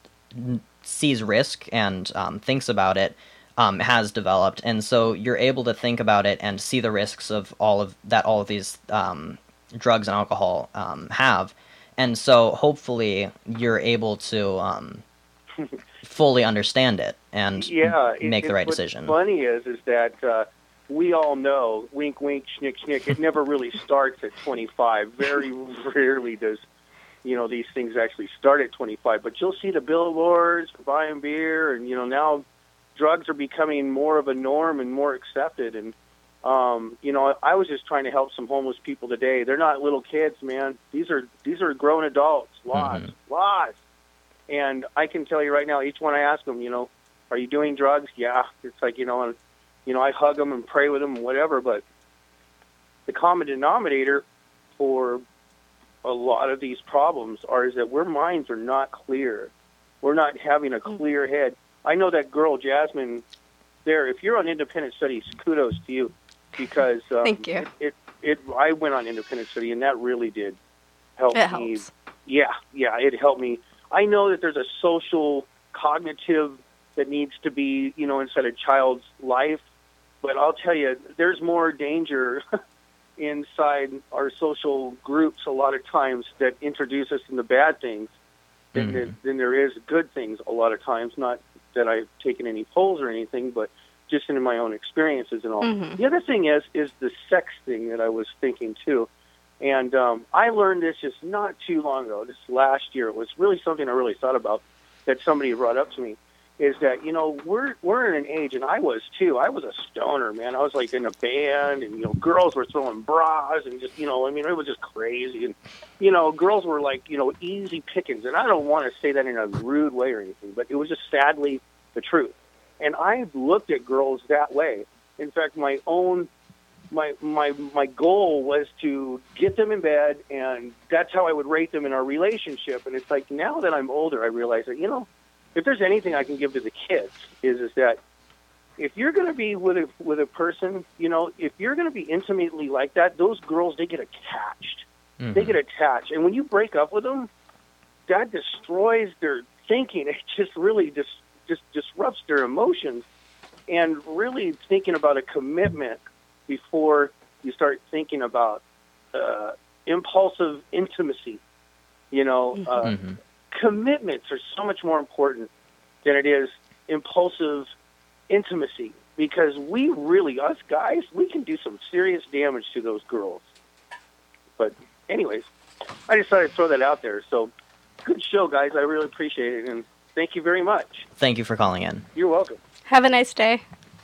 sees risk and um, thinks about it um, has developed, and so you're able to think about it and see the risks of all of that. All of these um, drugs and alcohol um, have. And so hopefully you're able to um, fully understand it and yeah, make it, the right what's decision. What's funny is is that uh, we all know, wink, wink, schnick, schnick, it never really starts at twenty-five. Very rarely does, you know, these things actually start at twenty-five. But you'll see the billboards for buying beer, and, you know, now drugs are becoming more of a norm and more accepted. And Um, you know, I was just trying to help some homeless people today. They're not little kids, man. These are these are grown adults, lots, mm-hmm. lots. And I can tell you right now, each one I ask them, you know, are you doing drugs? Yeah. It's like, you know, and, you know, I hug them and pray with them and whatever. But the common denominator for a lot of these problems are is that our minds are not clear. We're not having a clear head. I know that girl, Jasmine, there. If you're on independent studies, kudos to you. Because um, Thank you. It, it, it, I went on independent study, and that really did help it me. Helps. Yeah, yeah, it helped me. I know that there's a social, cognitive that needs to be, you know, inside a child's life, but I'll tell you, there's more danger inside our social groups a lot of times that introduce us into bad things than, mm-hmm. there, than there is good things a lot of times. Not that I've taken any polls or anything, but just in my own experiences and all. Mm-hmm. The other thing is is the sex thing that I was thinking too. And um, I learned this just not too long ago, this last year. It was really something I really thought about that somebody brought up to me, is that, you know, we're we're in an age, and I was too, I was a stoner, man. I was like in a band, and, you know, girls were throwing bras and just, you know, I mean, it was just crazy. And, you know, girls were like, you know, easy pickings. And I don't want to say that in a rude way or anything, but it was just sadly the truth. And I looked at girls that way. In fact, my own, my my my goal was to get them in bed, and that's how I would rate them in our relationship. And it's like, now that I'm older, I realize that, you know, if there's anything I can give to the kids is is that if you're going to be with a with a person, you know, if you're going to be intimately like that, those girls, they get attached. Mm-hmm. They get attached, and when you break up with them, that destroys their thinking. It just really just. just disrupts their emotions, and really thinking about a commitment before you start thinking about uh, impulsive intimacy. You know, uh, mm-hmm. commitments are so much more important than it is impulsive intimacy, because we really, us guys, we can do some serious damage to those girls. But anyways, I just thought I'd throw that out there. So good show, guys. I really appreciate it, and thank you very much. Thank you for calling in. You're welcome. Have a nice day.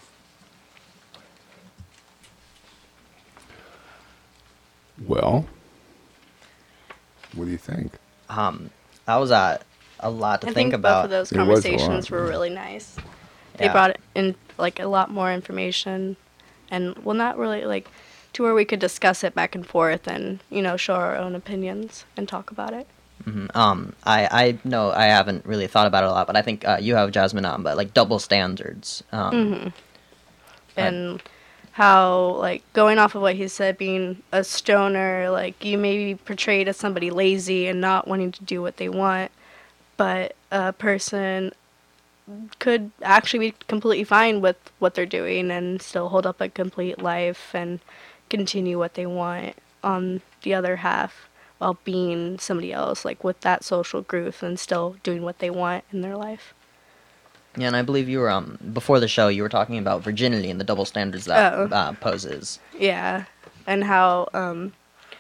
Well, what do you think? Um, that was uh, a lot to I think think about. both of those It was a lot, conversations were yeah. really nice. They Yeah. brought in like a lot more information, and well, not really like to where we could discuss it back and forth, and you know, show our own opinions and talk about it. Mhm. Um, I, I know I haven't really thought about it a lot, but I think uh, you have, Jasmine, um, but like double standards. Um, Mm-hmm. And how, like, going off of what he said, being a stoner, like, you may be portrayed as somebody lazy and not wanting to do what they want, but a person could actually be completely fine with what they're doing and still hold up a complete life and continue what they want on the other half while being somebody else, like, with that social growth and still doing what they want in their life. Yeah, and I believe you were, um, before the show, you were talking about virginity and the double standards that Oh. uh, poses. Yeah, and how um,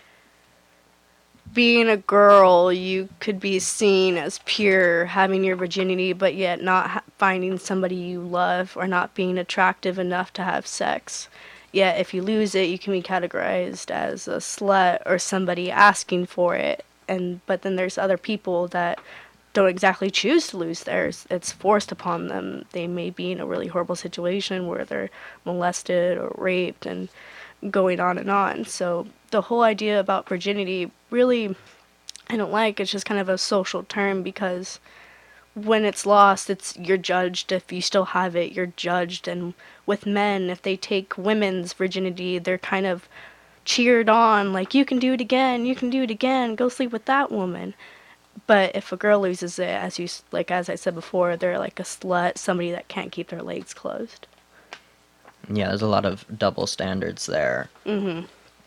being a girl, you could be seen as pure, having your virginity, but yet not ha- finding somebody you love or not being attractive enough to have sex. Yet if you lose it, you can be categorized as a slut or somebody asking for it. And but then there's other people that don't exactly choose to lose theirs. It's forced upon them. They may be in a really horrible situation where they're molested or raped and going on and on. So the whole idea about virginity really I don't like. It's just kind of a social term because when it's lost, it's you're judged. If you still have it, you're judged. And with men, if they take women's virginity, they're kind of cheered on, like, you can do it again, you can do it again, go sleep with that woman. But if a girl loses it, as you like, as I said before, they're like a slut, somebody that can't keep their legs closed. Yeah, there's a lot of double standards there. Mm-hmm.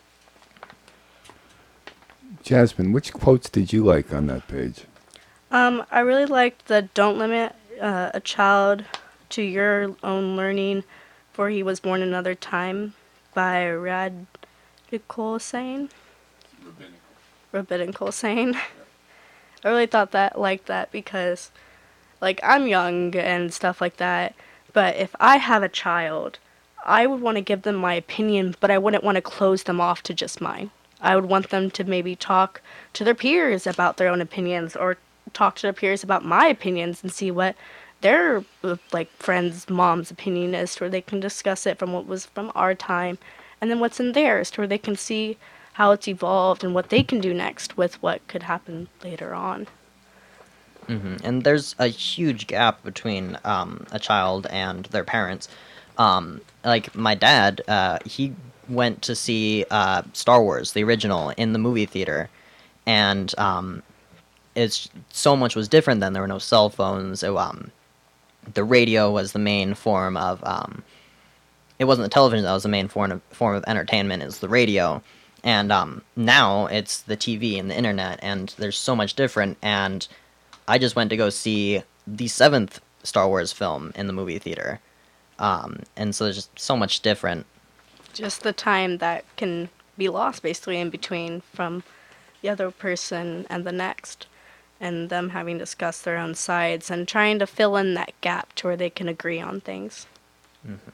Jasmine, which quotes did you like on that page? Um, I really liked the "Don't limit uh, a child to your own learning, for he was born another time" by Radical Sane. Rabbinical Sane. I really thought that, liked that because, like, I'm young and stuff like that, but if I have a child, I would want to give them my opinion, but I wouldn't want to close them off to just mine. I would want them to maybe talk to their peers about their own opinions, or talk to their peers about my opinions and see what their, like, friend's mom's opinion is, to where they can discuss it from what was from our time, and then what's in theirs, to where they can see how it's evolved and what they can do next with what could happen later on. Hmm. And there's a huge gap between um, a child and their parents. Um, like, my dad, uh, he went to see uh, Star Wars, the original, in the movie theater, and um, it's so much was different then. There were no cell phones. It, um, the radio was the main form of... Um, it wasn't the television that was the main form of, form of entertainment. It was the radio. And um, now it's the T V and the internet, and there's so much different. And I just went to go see the seventh Star Wars film in the movie theater. Um, and so there's just so much different. Just the time that can be lost, basically, in between from the other person and the next, and them having discussed their own sides and trying to fill in that gap to where they can agree on things. Mm-hmm.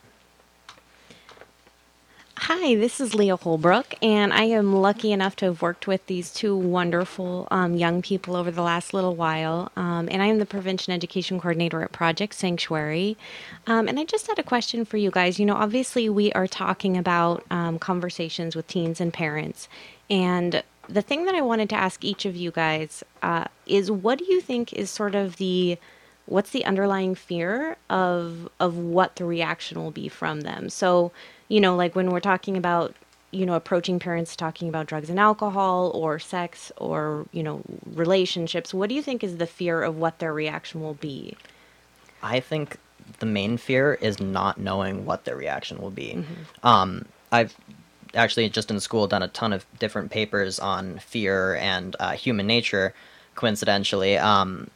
Hi, this is Leah Holbrook, and I am lucky enough to have worked with these two wonderful um, young people over the last little while. Um, and I am the Prevention Education Coordinator at Project Sanctuary. Um, and I just had a question for you guys. You know, obviously we are talking about um, conversations with teens and parents. And the thing that I wanted to ask each of you guys uh, is, what do you think is sort of the... what's the underlying fear of of what the reaction will be from them? So, you know, like when we're talking about, you know, approaching parents talking about drugs and alcohol or sex or, you know, relationships, what do you think is the fear of what their reaction will be? I think the main fear is not knowing what their reaction will be. Mm-hmm. Um, I've actually just in school done a ton of different papers on fear and uh, human nature, coincidentally. Um,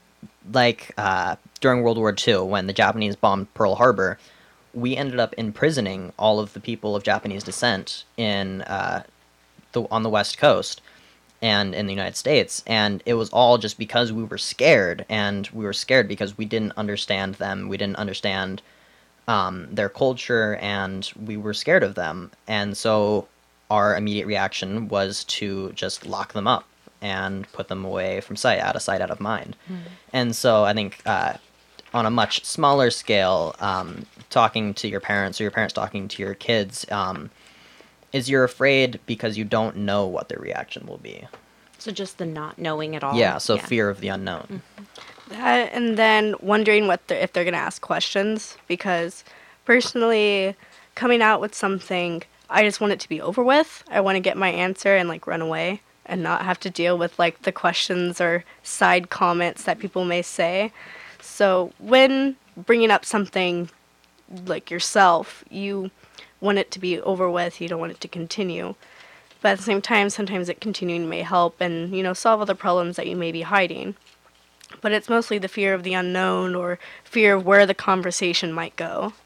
like uh, during World War Two, when the Japanese bombed Pearl Harbor, we ended up imprisoning all of the people of Japanese descent in uh, the on the West Coast and in the United States, and it was all just because we were scared, and we were scared because we didn't understand them, we didn't understand um, their culture, and we were scared of them, and so our immediate reaction was to just lock them up and put them away from sight, out of sight, out of mind. Mm. And so I think uh, on a much smaller scale, um, talking to your parents or your parents talking to your kids, um, is you're afraid because you don't know what their reaction will be. So just the not knowing at all. Yeah, so yeah. fear of the unknown. Mm-hmm. That, and then wondering what they're, if they're going to ask questions, because personally, coming out with something, I just want it to be over with. I want to get my answer and like run away and not have to deal with like the questions or side comments that people may say. So when bringing up something like yourself, you want it to be over with, you don't want it to continue. But at the same time, sometimes it continuing may help and, you know, solve other problems that you may be hiding. But it's mostly the fear of the unknown or fear of where the conversation might go.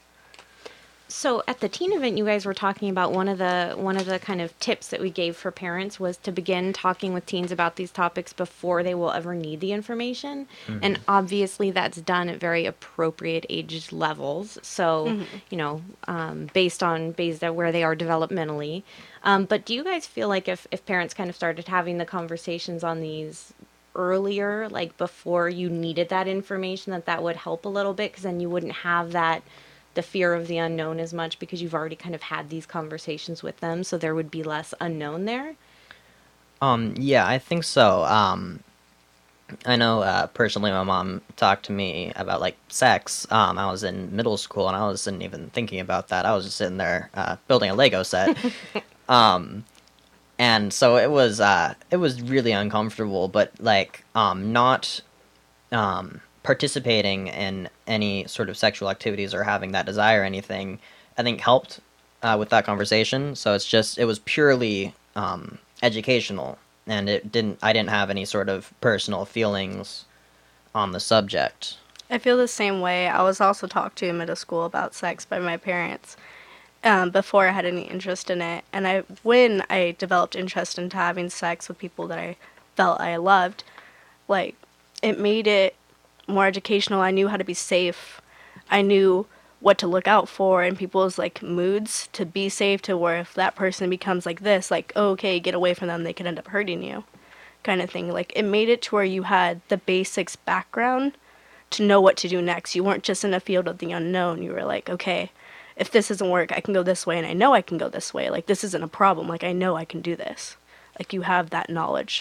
So at the teen event, you guys were talking about one of the one of the kind of tips that we gave for parents was to begin talking with teens about these topics before they will ever need the information. Mm-hmm. And obviously that's done at very appropriate age levels. So, mm-hmm. you know, um, based on based on where they are developmentally. Um, but do you guys feel like if, if parents kind of started having the conversations on these earlier, like before you needed that information, that that would help a little bit? Because then you wouldn't have that the fear of the unknown as much because you've already kind of had these conversations with them, so there would be less unknown there? Um, yeah, I think so. Um, I know uh, personally my mom talked to me about, like, sex. Um, I was in middle school, and I wasn't even thinking about that. I was just sitting there uh, building a Lego set. um, and so it was, uh, it was really uncomfortable, but, like, um, not... Um, participating in any sort of sexual activities or having that desire or anything, I think helped uh, with that conversation. So it's just, it was purely um, educational, and it didn't, I didn't have any sort of personal feelings on the subject. I feel the same way. I was also talked to in middle school about sex by my parents um, before I had any interest in it. And I, when I developed interest into having sex with people that I felt I loved, like, it made it more educational. I knew how to be safe. I knew what to look out for in people's like moods to be safe, to where if that person becomes like this, like, oh, okay, get away from them, they could end up hurting you, kind of thing. Like, it made it to where you had the basics background to know what to do next. You weren't just in a field of the unknown. You were like, okay, if this doesn't work, I can go this way, and I know I can go this way. Like, this isn't a problem. Like, I know I can do this. Like, you have that knowledge.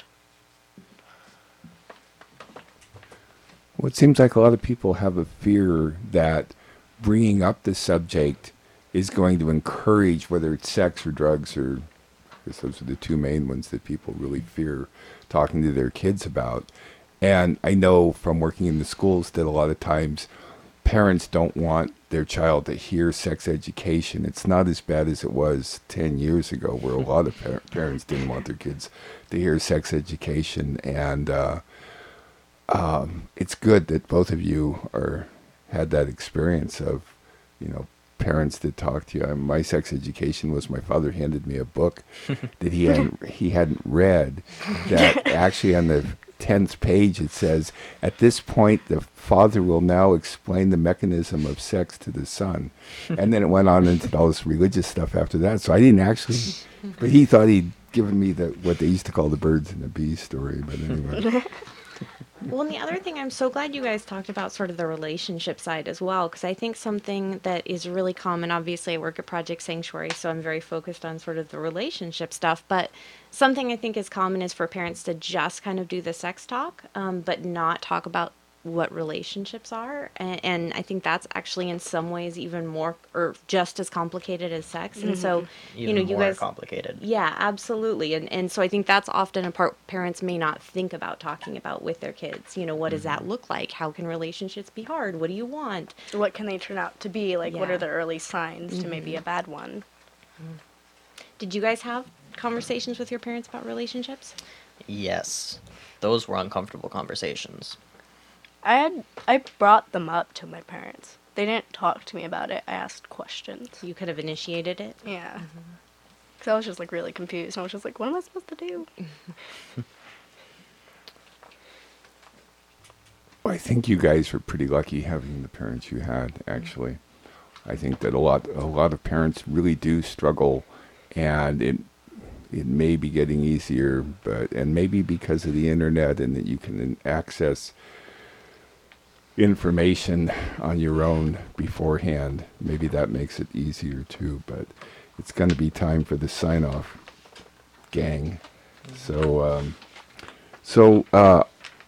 Well, it seems like a lot of people have a fear that bringing up the subject is going to encourage, whether it's sex or drugs, or I guess those are the two main ones that people really fear talking to their kids about. And I know from working in the schools that a lot of times parents don't want their child to hear sex education. It's not as bad as it was ten years ago, where a lot of par- parents didn't want their kids to hear sex education. And, uh, Um, it's good that both of you are had that experience of, you know, parents that talk to you. I mean, my sex education was my father handed me a book that he hadn't he hadn't read. That actually on the tenth page it says, at this point the father will now explain the mechanism of sex to the son, and then it went on into all this religious stuff after that. So I didn't actually, but he thought he'd given me the what they used to call the birds and the bees story. But anyway. Well, and the other thing, I'm so glad you guys talked about sort of the relationship side as well, because I think something that is really common, obviously I work at Project Sanctuary, so I'm very focused on sort of the relationship stuff, but something I think is common is for parents to just kind of do the sex talk, um, but not talk about what relationships are, and, and I think that's actually in some ways even more or just as complicated as sex. And mm-hmm. so even you know you more guys complicated. Yeah, absolutely. And and so I think that's often a part parents may not think about talking about with their kids. You know, what mm-hmm. does that look like? How can relationships be hard? What do you want? What can they turn out to be? Like, yeah. What are the early signs mm-hmm. to maybe a bad one? Mm-hmm. Did you guys have conversations with your parents about relationships? Yes, those were uncomfortable conversations. I had I brought them up to my parents. They didn't talk to me about it. I asked questions. You could have initiated it. Yeah. Because I was just like really confused. I was just like, what am I supposed to do? Well, I think you guys were pretty lucky having the parents you had, actually. I think that a lot a lot of parents really do struggle, and it it may be getting easier, but and maybe because of the internet and that you can access information on your own beforehand, maybe that makes it easier too. But it's going to be time for the sign off, gang. So um, so uh,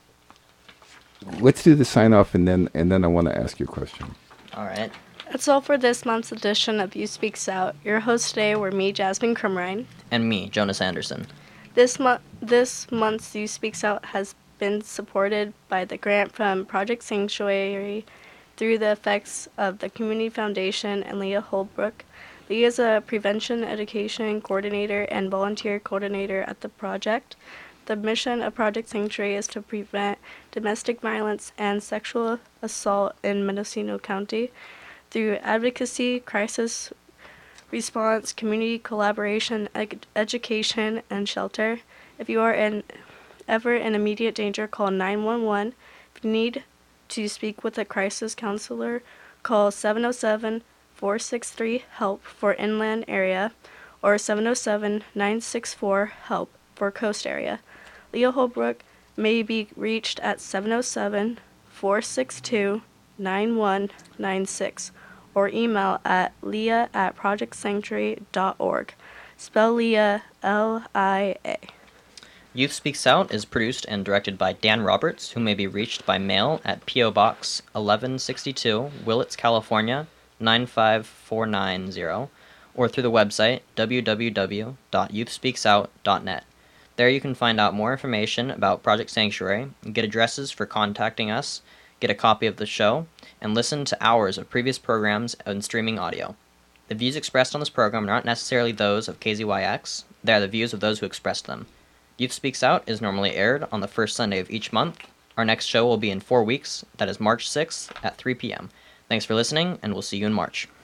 let's do the sign off, and then and then I want to ask you a question. All right. That's all for this month's edition of You Speaks Out. Your hosts today were me, Jasmine Crumrine. And me, Jonas Anderson. This month, this month's You Speaks Out has been supported by the grant from Project Sanctuary through the effects of the Community Foundation and Leah Holbrook. Leah is a prevention education coordinator and volunteer coordinator at the project. The mission of Project Sanctuary is to prevent domestic violence and sexual assault in Mendocino County through advocacy, crisis response, community collaboration, ed- education, and shelter. If you are in, ever in immediate danger, call nine one one. If you need to speak with a crisis counselor, call seven oh seven, four six three, HELP for inland area or seven oh seven, nine six four, HELP for coast area. Leah Holbrook may be reached at seven oh seven, four six two, nine one nine six or email at leah at project sanctuary dot org. Spell Leah L I A. Youth Speaks Out is produced and directed by Dan Roberts, who may be reached by mail at P O. Box eleven sixty-two, Willits, California, nine five four nine zero, or through the website w w w dot youth speaks out dot net. There you can find out more information about Project Sanctuary, get addresses for contacting us, get a copy of the show, and listen to hours of previous programs and streaming audio. The views expressed on this program are not necessarily those of K Z Y X. They are the views of those who expressed them. Youth Speaks Out is normally aired on the first Sunday of each month. Our next show will be in four weeks. That is March sixth at three p.m. Thanks for listening, and we'll see you in March.